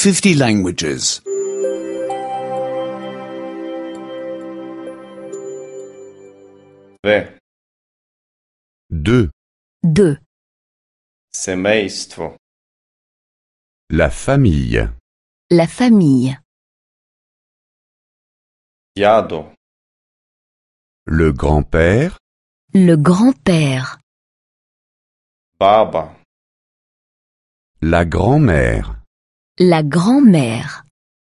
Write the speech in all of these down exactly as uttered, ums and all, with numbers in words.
fifty languages. Две. Deux. Deux. Семейство. La famille. La famille. Дядо. Le grand-père. Le grand-père. Баба. La grand-mère. La grand-mère.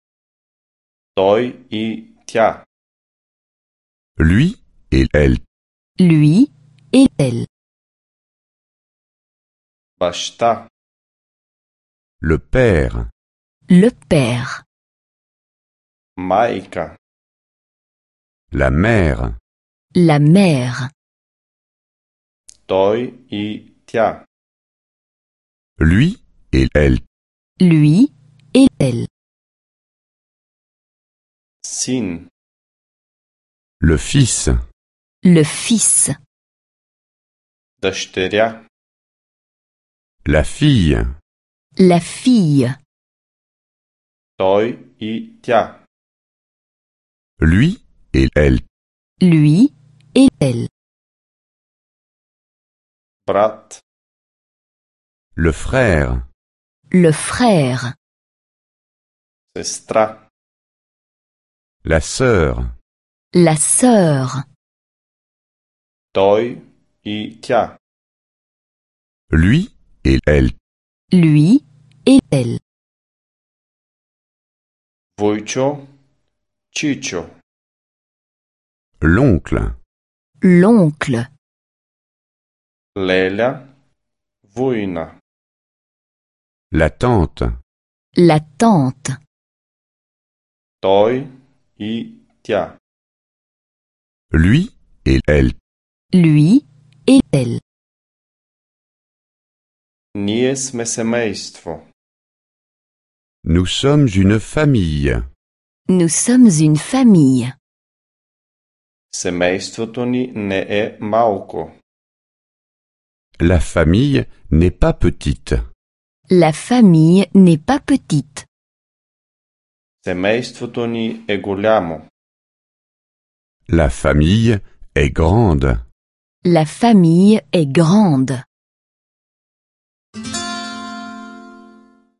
Той и тя. Lui et elle. Lui et elle. Баща. Le père. Le père. Майка. La mère. La mère. Той и тя. Lui et elle. Lui et elle. Син. Le fils. Le fils. Дъщеря. La fille. La fille. Той и тя. Lui et elle. Lui et elle. Брат. Le frère. Le frère. Сестра. La sœur. La sœur. Той и тя. Lui et elle. Lui et elle. Войчо. Чичо. L'oncle. L'oncle. Леля. Война. La tante. La tante. Той и тя. Lui et elle. Lui et elle. Ние сме семейство. Nous sommes une famille. Nous sommes une famille. Семейството ни не е малко. La famille n'est pas petite. La famille n'est pas petite. Семейството ни е голямо. La famille est grande. La famille est grande.